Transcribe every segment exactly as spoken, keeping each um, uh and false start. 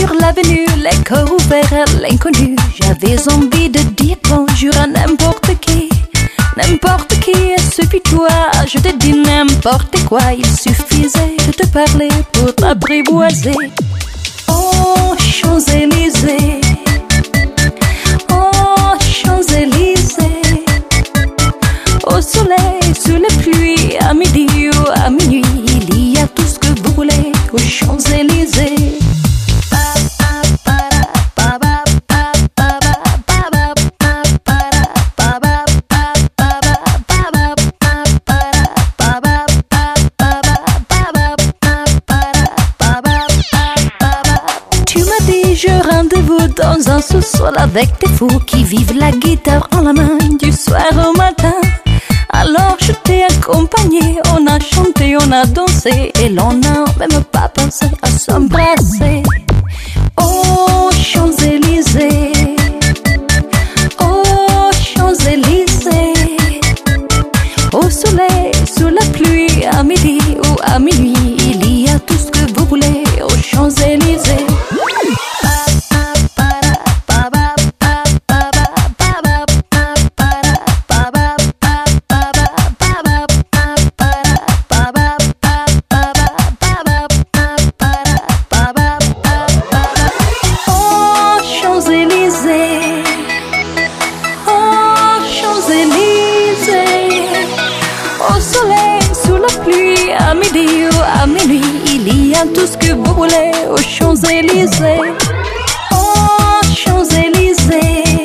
sur l'avenue, les cœurs ouverts à l'inconnu. J'avais envie de dire bonjour à n'importe qui. N'importe qui, il suffit toi, je te dis n'importe quoi. Il suffisait de te parler pour t'apprivoiser. Oh, Champs-Élysées, oh, Champs-Élysées. Au soleil, sous la pluie, à midi ou à minuit, il y a tout ce que vous voulez aux Champs-Élysées. Je rendez-vous dans un sous-sol avec des fous qui vivent la guitare en la main du soir au matin. Alors je t'ai accompagné, on a chanté, on a dansé et l'on n'a même pas pensé à s'embrasser. Oh, Champs-Élysées, oh, Champs-Élysées. Au soleil, sous la pluie, à midi ou à minuit, il y a tout ce que vous voulez aux Champs-Élysées. Au soleil, sous la pluie, à midi ou à minuit, il y a tout ce que vous voulez aux Champs-Élysées. Oh, Champs-Élysées,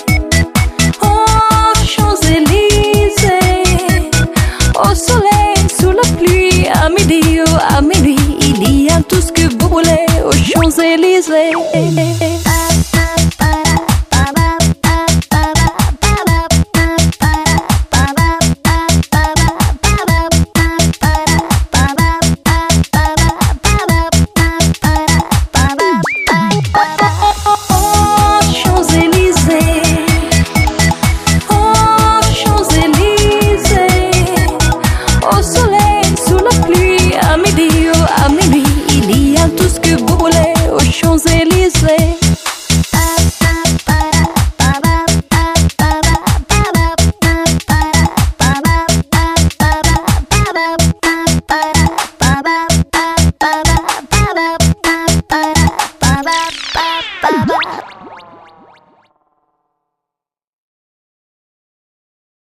oh, Champs-Élysées. Au soleil, sous la pluie, à midi ou à minuit, il y a tout ce que vous voulez aux Champs-Élysées.